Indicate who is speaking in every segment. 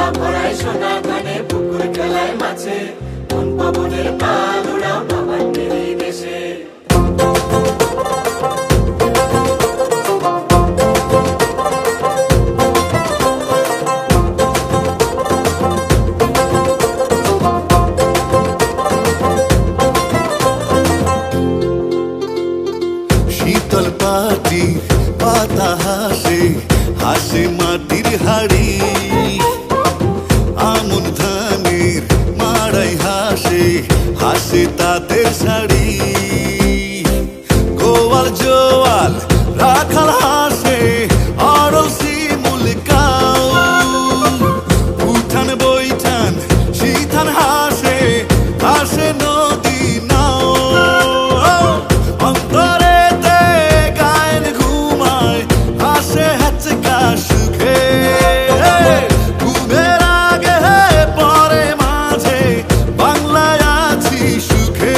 Speaker 1: ভরায় সোনা ধানে পুকুর খেলায় মাছে কোন পবনের পাল উড়াও নবান্নের এই দেশে
Speaker 2: শীতল পাটি পাতা হাসে হাসে মাটির হাড়ি আমন ধানের মাড়াই হাসে হাসে তাদের শাড়ি গোয়াল জোয়াল রাখাল হাসে অরসি মুলকাও উঠান বৈঠান শীতান হাসে হাসে নদী নাও অন্তরেতে গায়ের ঘুমায় হাসে হেঁচকা সুখে ঘুমের আগে পরে মাঝে বাংলায় আছি সুখে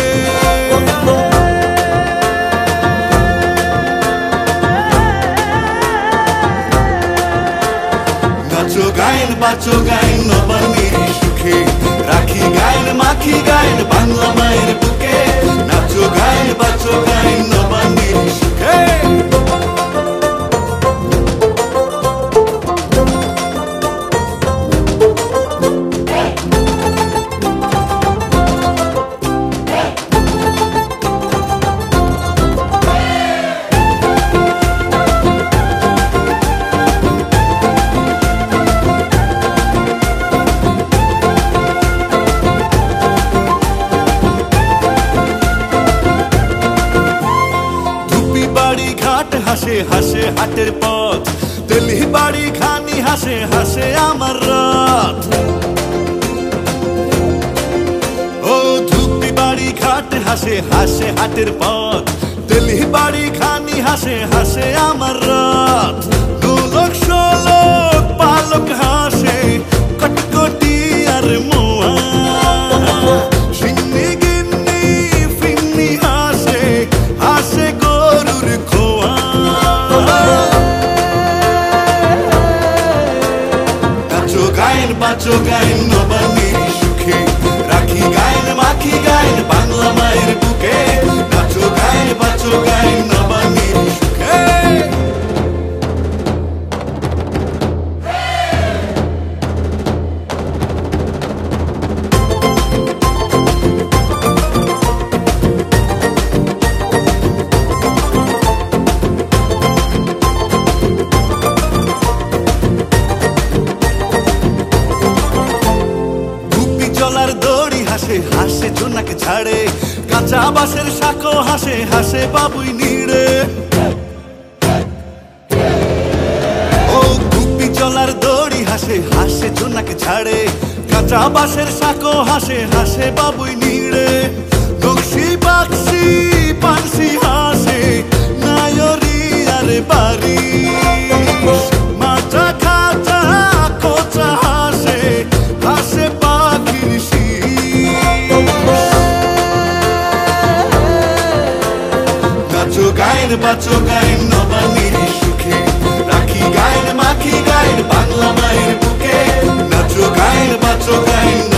Speaker 2: নাচো গায়েন বাঁচো গায়েন নবান্নের সুখে রাখি গায়েন মাখি গায়েন বাংলা মায়ের বুকে নাচো গায়েন বাঁচো গায়েন নবান্নের সুখে হাসে হাসে হাটের পথ দিল্লি বাড়ি খানি হাসে হাসে আমার রাত ও ধুপি বাড়ি ঘাট হাসে হাসে হাটের পথ দিল্লি বাড়ি খানি হাসে হাসে আমার রাত দোলক শোলক পালক হাসে কটকটি আর মোয়া সিন্নি গিন্নি ফিন্নি হাসে হাসে গরুর খোয়া বাঁচো গায়েন নবান্নের সুখে রাখি গায়েন মাখি গায়েন বাংলা মায়ের বুকে নাচো গায়েন বাঁচো গায়েন নবান্নের সুখে দড়ি হাসে হাসে জোনাক ঝাড়ে কাঁচা বাঁশের শাকো হাসে হাসে বাবুই নিড়ে ও গুপি চলার দড়ি হাসে হাসে জোনাক ঝাড়ে কাঁচা বাঁশের শাকো হাসে হাসে বাবুই নিড়ে নকশি বাক্সি পানসি হাসে নায়রি আর বাড়ি মাথা খাতা কোচা হাসে হাসে নাচো গায়েন বাঁচো গায়েন নবান্নের সুখে রাখি গায়েন মাখি গায়েন বাংলা মায়ের বুকে নাচো গায়েন বাঁচো গায়েন